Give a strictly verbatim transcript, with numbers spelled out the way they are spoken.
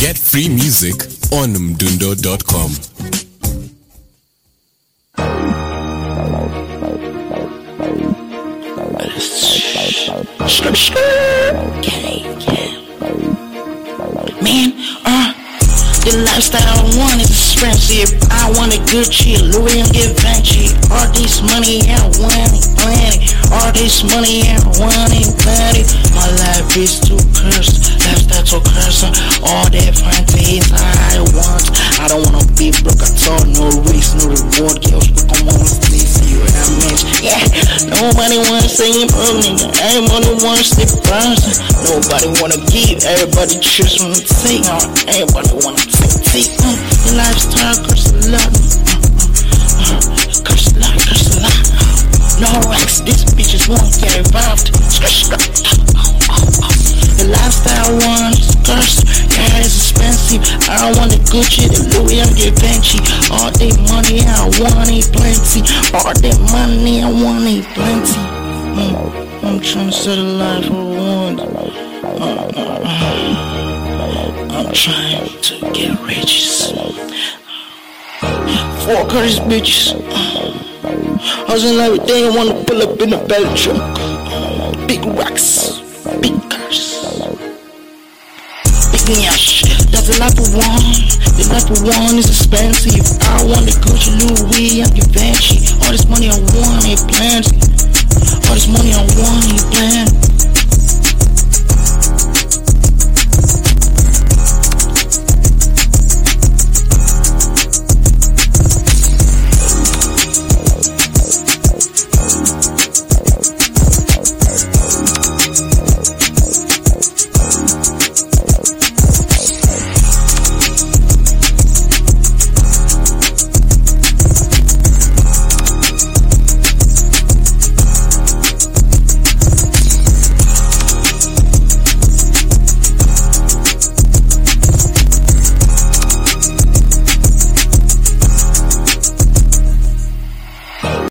Get free music on mdundo dot com. Man, uh, the lifestyle I want is expensive. I want a good shit, Louis and Givenchy. All this money I want it, plenty. All this money I want it, plenty. My life is too cursed, lifestyle too cursed. All that fancies I want. I don't wanna be broke at all, no risk, no reward. Girls, come on, see, see what I mean. Yeah, nobody wanna say I'm broke, nigga. Everybody wanna stay person. Nobody wanna give, everybody just wanna take. Everybody wanna take, take. Mm, the lifestyle curse a lot. Uh, uh, uh, curse a lot, curse a lot. No racks, these bitches won't get involved. The lifestyle one is cursed, yeah, it's expensive. I don't want the Gucci, the Louis, and the Givenchy. All that money, I want it plenty. All that money, I want it plenty. Mm, I'm trying to set a life for one. Uh, uh, uh, I'm trying to get rich. Fuck all these bitches. I was in love with they wanna pull up in a belly truck. Big rocks, big cars. Yash, that's the life of one. The life of one is expensive. I want the Gucci, Louis, and Givenchy. All this money I want, it plenty. All this money I want, it plenty.